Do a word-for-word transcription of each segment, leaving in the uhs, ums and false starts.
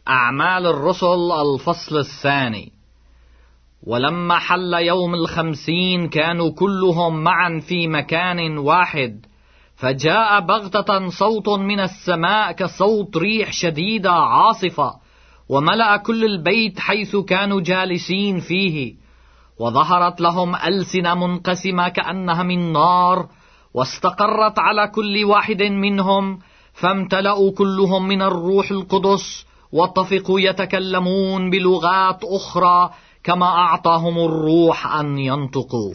أعمال الرسل الفصل الثاني. ولما حل يوم الخمسين كانوا كلهم معا في مكان واحد، فجاء بغتة صوت من السماء كصوت ريح شديدة عاصفة، وملأ كل البيت حيث كانوا جالسين فيه، وظهرت لهم ألسنة منقسمة كأنها من نار، واستقرت على كل واحد منهم، فامتلأوا كلهم من الروح القدس، واتفقوا يتكلمون بلغات أخرى كما أعطاهم الروح أن ينطقوا.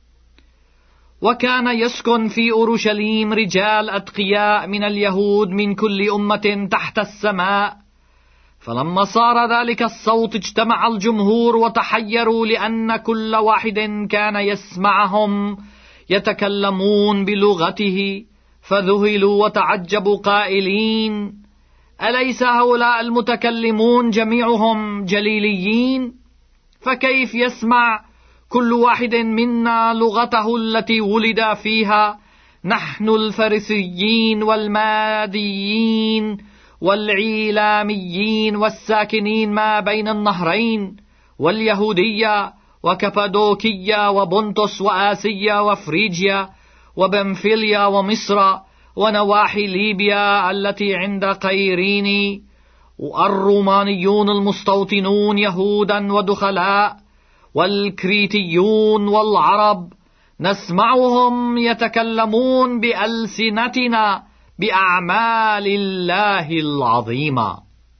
وكان يسكن في أورشليم رجال أتقياء من اليهود من كل أمة تحت السماء. فلما صار ذلك الصوت اجتمع الجمهور وتحيروا، لأن كل واحد كان يسمعهم يتكلمون بلغته، فذهلوا وتعجبوا قائلين: أليس هؤلاء المتكلمون جميعهم جليليين؟ فكيف يسمع كل واحد منا لغته التي ولد فيها؟ نحن الفريسيين والماديين والعيلاميين والساكنين ما بين النهرين، واليهودية وكبادوكية وبنطس وآسيا وفريجيا وبنفليا ومصر ونواحي ليبيا التي عند قيريني، والرومانيون المستوطنون يهودا ودخلاء، والكريتيون والعرب، نسمعهم يتكلمون بألسنتنا بأعمال الله العظيمة.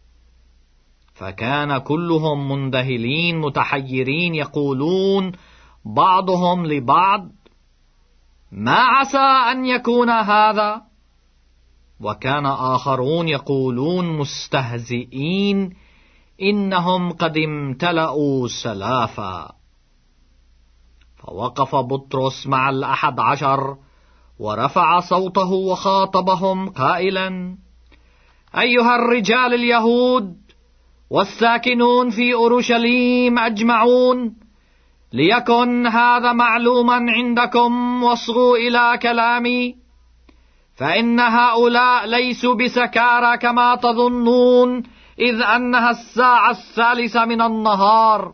فكان كلهم مندهلين متحيرين، يقولون بعضهم لبعض: ما عسى أن يكون هذا؟ وكان آخرون يقولون مستهزئين: إنهم قد امتلأوا سلافا. فوقف بطرس مع الأحد عشر ورفع صوته وخاطبهم قائلا: أيها الرجال اليهود والساكنون في أورشليم أجمعون، ليكن هذا معلوما عندكم، واصغوا إلى كلامي، فإن هؤلاء ليسوا بسكارى كما تظنون، إذ أنها الساعة الثالثة من النهار،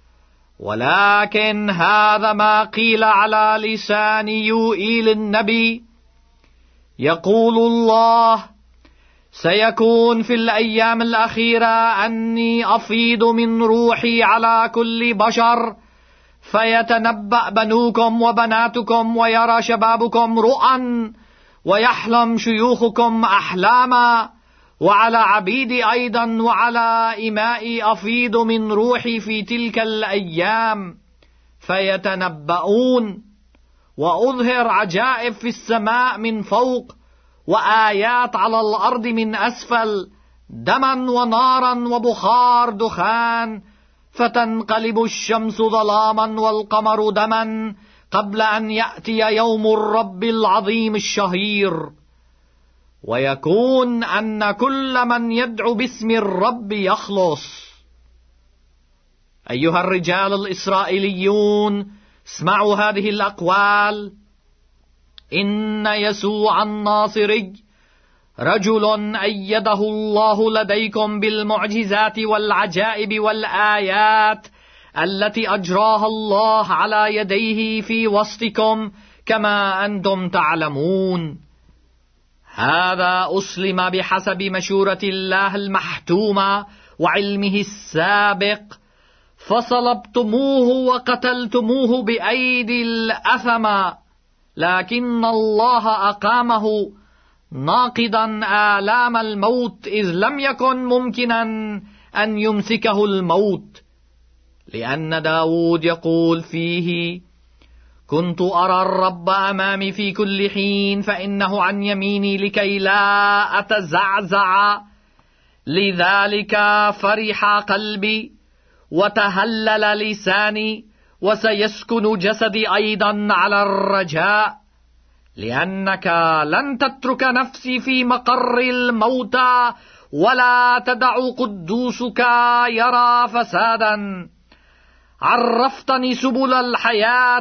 ولكن هذا ما قيل على لسان يوئيل النبي: يقول الله: سيكون في الأيام الأخيرة أني أفيض من روحي على كل بشر، فيتنبأ بنوكم وبناتكم، ويرى شبابكم رؤى، ويحلم شيوخكم أحلاما، وعلى عبيدي أيضا وعلى إمائي أفيض من روحي في تلك الأيام، فيتنبؤون، وأظهر عجائب في السماء من فوق، وآيات على الأرض من أسفل، دما ونارا وبخار دخان، فتنقلب الشمس ظلاما والقمر دما، قبل أن يأتي يوم الرب العظيم الشهير. ويكون أن كل من يدعو باسم الرب يخلص. أيها الرجال الإسرائيليون، اسمعوا هذه الأقوال: إن يسوع الناصري رجل أيده الله لديكم بالمعجزات والعجائب والآيات التي أجراها الله على يديه في وسطكم، كما أنتم تعلمون. هذا أسلم بحسب مشورة الله المحتومة وعلمه السابق، فصلبتموه وقتلتموه بأيدي الأثمة، لكن الله أقامه ناقضا آلام الموت، إذ لم يكن ممكنا أن يمسكه الموت، لأن داود يقول فيه: كنت أرى الرب أمامي في كل حين، فإنه عن يميني لكي لا أتزعزع، لذلك فرح قلبي وتهلل لساني، وسيسكن جسدي أيضا على الرجاء، لأنك لن تترك نفسي في مقر الموتى، ولا تدع قدوسك يرى فسادا. عرفتني سبل الحياة،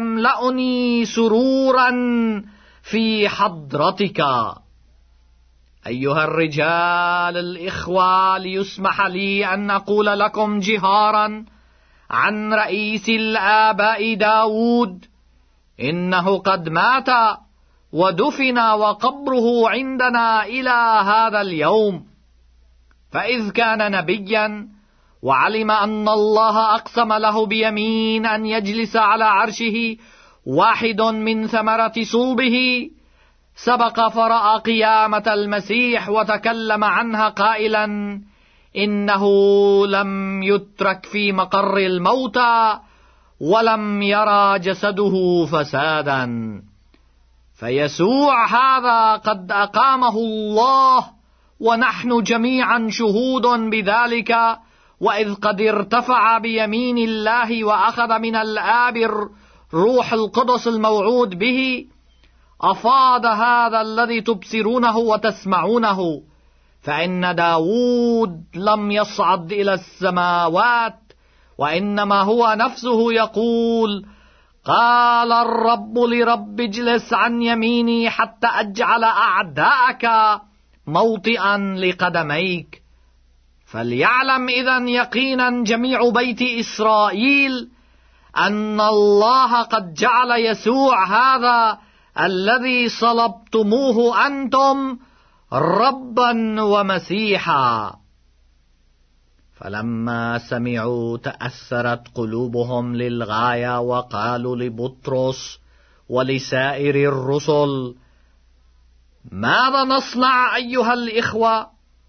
وستملأني سرورا في حضرتك. أيها الرجال الإخوة، ليسمح لي أن أقول لكم جهارا عن رئيس الآباء داود: إنه قد مات ودفن وقبره عندنا إلى هذا اليوم. فإذ كان نبيا وعلم أن الله أقسم له بيمين أن يجلس على عرشه واحد من ثمرة صلبه، سبق فرأى قيامة المسيح وتكلم عنها قائلا: إنه لم يترك في مقر الموتى ولم يرى جسده فسادا. فيسوع هذا قد أقامه الله، ونحن جميعا شهود بذلك. وإذ قد ارتفع بيمين الله وأخذ من الآب روح القدس الموعود به، أفاض هذا الذي تبصرونه وتسمعونه. فإن داود لم يصعد إلى السماوات، وإنما هو نفسه يقول: قال الرب لرب اجلس عن يميني حتى أجعل أعداءك موطئا لقدميك. فليعلم إذن يقينا جميع بيت إسرائيل أن الله قد جعل يسوع هذا الذي صلبتموه أنتم ربا ومسيحا. فلما سمعوا تأثرت قلوبهم للغاية، وقالوا لبطرس ولسائر الرسل: ماذا نصنع أيها الإخوة؟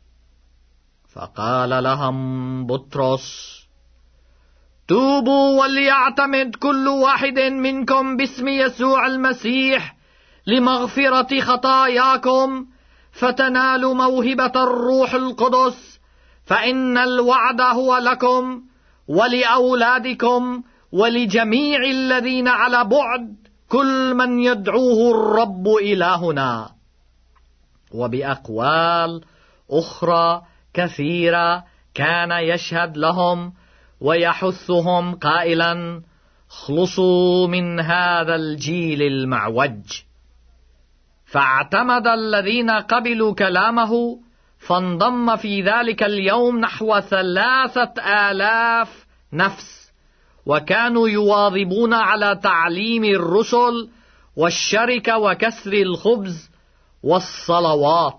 فقال لهم بطرس: توبوا وليعتمد كل واحد منكم باسم يسوع المسيح لمغفرة خطاياكم، فتنالوا موهبة الروح القدس، فإن الوعد هو لكم ولأولادكم ولجميع الذين على بعد، كل من يدعوه الرب إلهنا. وبأقوال أخرى كثيرة كان يشهد لهم ويحثهم قائلا: خلصوا من هذا الجيل المعوج. فاعتمد الذين قبلوا كلامه، فانضم في ذلك اليوم نحو ثلاثة آلاف نفس، وكانوا يواظبون على تعليم الرسل والشركة وكسر الخبز والصلوات.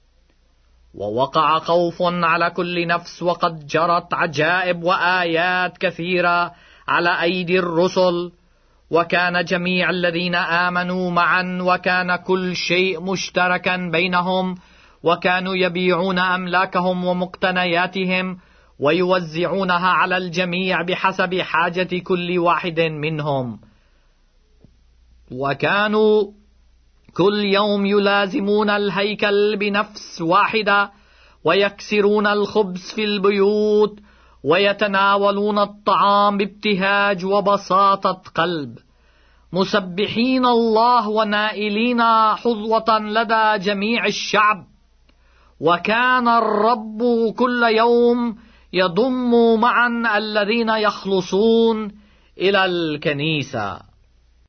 ووقع خوف على كل نفس، وقد جرت عجائب وآيات كثيرة على أيدي الرسل. وكان جميع الذين آمنوا معا، وكان كل شيء مشتركا بينهم، وكانوا يبيعون أملاكهم ومقتنياتهم ويوزعونها على الجميع بحسب حاجة كل واحد منهم. وكانوا كل يوم يلازمون الهيكل بنفس واحدة، ويكسرون الخبز في البيوت، ويتناولون الطعام بابتهاج وبساطة قلب، مسبحين الله ونائلين حظوة لدى جميع الشعب. وكان الرب كل يوم يضم معا الذين يخلصون إلى الكنيسة.